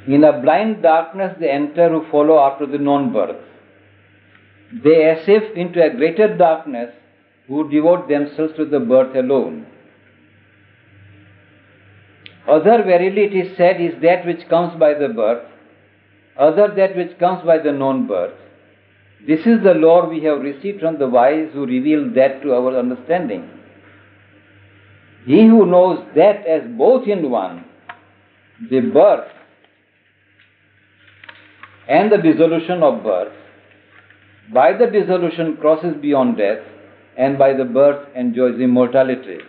In a blind darkness they enter who follow after the known birth. They escape into a greater darkness who devote themselves to the birth alone. Other, verily it is said, is that which comes by the birth, other that which comes by the known birth. This is the lore we have received from the wise who reveal that to our understanding. He who knows that as both in one, the birth and the dissolution of birth, by the dissolution crosses beyond death, and by the birth enjoys immortality.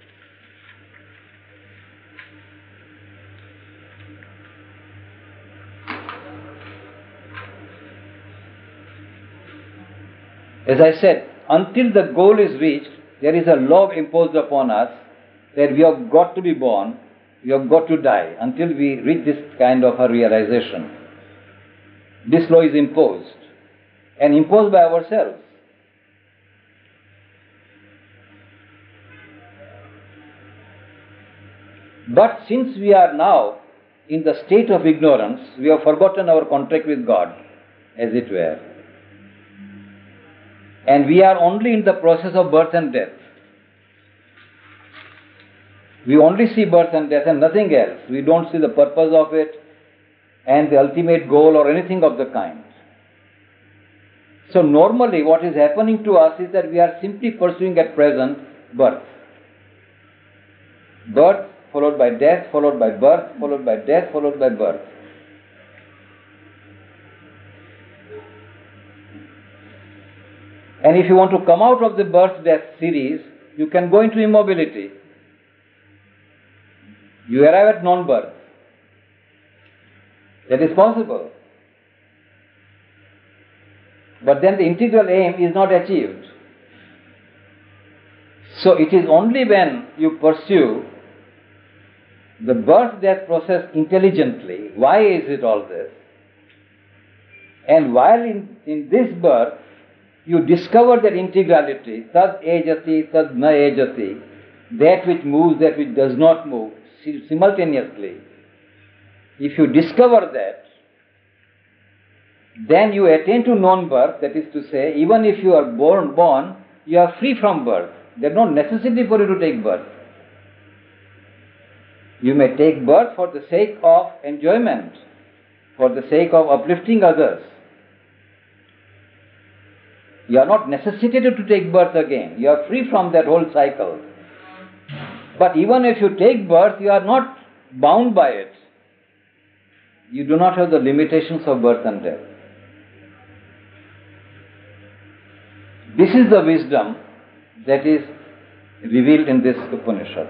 As I said, until the goal is reached, there is a law imposed upon us that we have got to be born, we have got to die, until we reach this kind of a realization. This law is imposed, and imposed by ourselves. But since we are now in the state of ignorance, we have forgotten our contract with God, as it were. And we are only in the process of birth and death. We only see birth and death and nothing else. We don't see the purpose of it and the ultimate goal or anything of the kind. So normally what is happening to us is that we are simply pursuing at present birth. Birth followed by death, followed by birth, followed by death, followed by birth. And if you want to come out of the birth-death series, you can go into immobility. You arrive at non-birth. That is possible. But then the integral aim is not achieved. So it is only when you pursue the birth-death process intelligently, why is it all this? And while in this birth, you discover that integrality, tad ejati, tad na ejati, that which moves, that which does not move, simultaneously. If you discover that, then you attain to non-birth, that is to say, even if you are born, you are free from birth. There is no necessity for you to take birth. You may take birth for the sake of enjoyment, for the sake of uplifting others. You are not necessitated to take birth again. You are free from that whole cycle. But even if you take birth, you are not bound by it. You do not have the limitations of birth and death. This is the wisdom that is revealed in this Upanishad.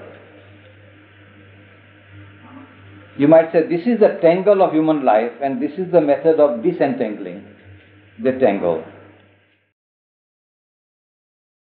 You might say this is the tangle of human life and this is the method of disentangling the tangle.